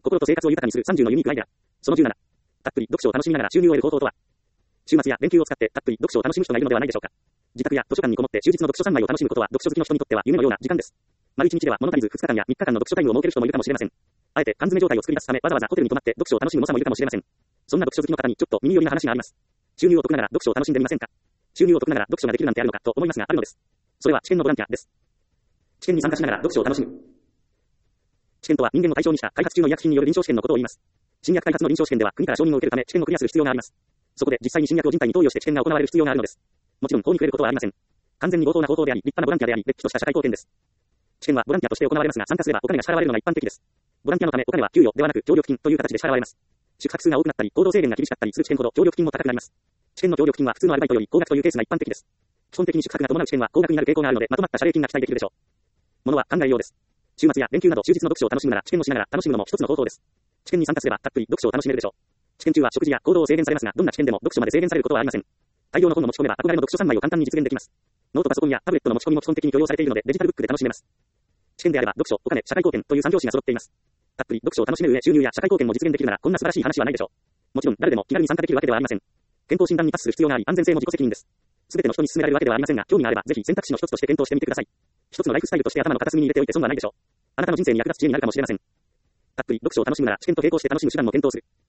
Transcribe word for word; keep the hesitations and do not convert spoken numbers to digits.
心と生活を豊かにするさんじゅうのユニークアイデア。そのじゅうなな。たっぷり読書を楽しみながら収入を得る方法とは。週末や連休を使ってたっぷり読書を楽しむ人がいるのではないでしょうか。自宅や図書館にこもって忠実の読書三昧を楽しむことは読書好きの人にとっては夢のような時間です。丸一日では物足りずふつかかんやみっかかんの読書タイムを設ける人もいるかもしれません。あえて缶詰状態を作り出すためわざわざホテルに泊まって読書を楽しむ猛者もいるかもしれません。そんな読書好きの方にちょっと耳寄りな話があります。収入を得ながら読書を楽しんでみませんか。収入を得ながら読書ができるなんてあるのかと思いますがあるのです。それは知見のボランティアです。知見に参加しながら読書を楽しむ。知見とは人間を対象にした開発中の医薬品による臨床試験のことを言います。新薬開発の臨床試験では国から承認を受けるため知見をクリアする必要があります。そこで実際に新薬を人体に投与して治験が行われる必要があるのです。もちろん法に触れることはありません。完全に合法な方法であり、立派なボランティアであり、れっきとした社会貢献です。治験はボランティアとして行われますが、参加すればお金が支払われるのが一般的です。ボランティアのためお金は給与ではなく協力金という形で支払われます。宿泊数が多くなったり、行動制限が厳しかったりする知見ほど協力金も高くなります。治験の協力金は普通のアルバイトより高額というケースが一般的です。基本的に宿泊が伴う治験は高額になる傾向があるので、まとまった謝礼金が期待できるでしょう。ものは考えようです。週末や連休など休日の読書を楽しむなら、治験をしながら楽しむのも一つの方法です。治験に参加すればたっぷり読書を楽しめるでしょう。治験中は食事や行動を制限されますが、どんな治験でも読書まで制限されることはありません。大量の本を持ち込めば憧れの読書三昧を簡単に実現できます。ノートパソコンやタブレットの持ち込みも基本的に許容されているので、デジタルブックで楽しめます。治験であれば読書、お金、社会貢献という三拍子が揃っています。たっぷり読書を楽しめる上、収入や社会貢献も実現できるなら、こんな素晴らしい話はないでしょう。もちろん誰でも気軽に参加できるわけではありません。健康診断に達する必要があり、安全性も自己責任です。すべての人に勧められるわけではありませんが、興味があればぜひ選択肢の一つとして検討してみてください。一つのライフスタイルとして頭の片隅に入れておいて損はないでしょう。あなたの人生に役立つ知恵になるかもしれません。たっぷり読書を楽しむなら、知見と並行して楽しむ手段も検討する。